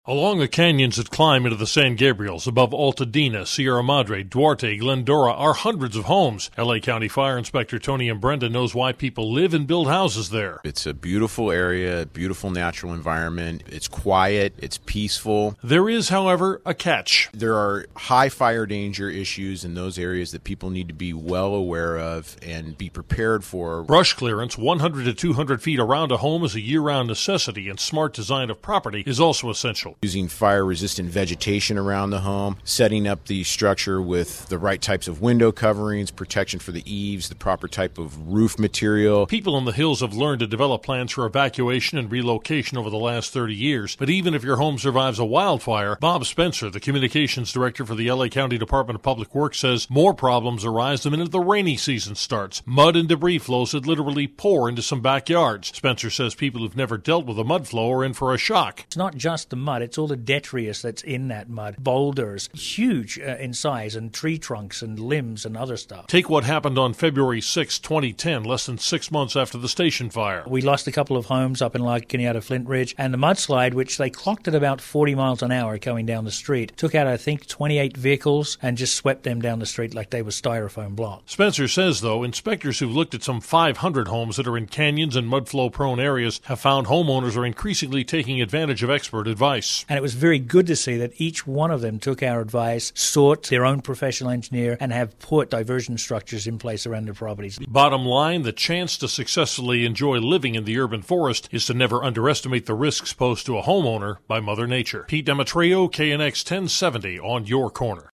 Along the canyons that climb into the San Gabriels, above Altadena, Sierra Madre, Duarte, Glendora, are hundreds of homes. L.A. County Fire Inspector Tony Imbrenda knows why people live and build houses there. It's a beautiful area, beautiful natural environment. It's quiet, it's peaceful. There is, however, a catch. There are high fire danger issues in those areas that people need to be well aware of and be prepared for. Brush clearance 100 to 200 feet around a home is a year-round necessity, and smart design of property is also essential. Using fire-resistant vegetation around the home, setting up the structure with the right types of window coverings, protection for the eaves, the proper type of roof material. People in the hills have learned to develop plans for evacuation and relocation over the last 30 years. But even if your home survives a wildfire, Bob Spencer, the communications director for the L.A. County Department of Public Works, says more problems arise the minute the rainy season starts. Mud and debris flows that literally pour into some backyards. Spencer says people who've never dealt with a mud flow are in for a shock. It's not just the mud, it's all the detritus that's in that mud. Boulders, huge in size, and tree trunks and limbs and other stuff. Take what happened on February 6, 2010, less than 6 months after the station fire. We lost a couple of homes up in La Cuneta, Flint Ridge, and the mudslide, which they clocked at about 40 miles an hour going down the street, took out, I think, 28 vehicles and just swept them down the street like they were styrofoam blocks. Spencer says, though, inspectors who've looked at some 500 homes that are in canyons and mudflow-prone areas have found homeowners are increasingly taking advantage of expert advice. And it was very good to see that each one of them took our advice, sought their own professional engineer, and have put diversion structures in place around their properties. Bottom line, the chance to successfully enjoy living in the urban forest is to never underestimate the risks posed to a homeowner by Mother Nature. Pete Demetrio, KNX 1070 on your corner.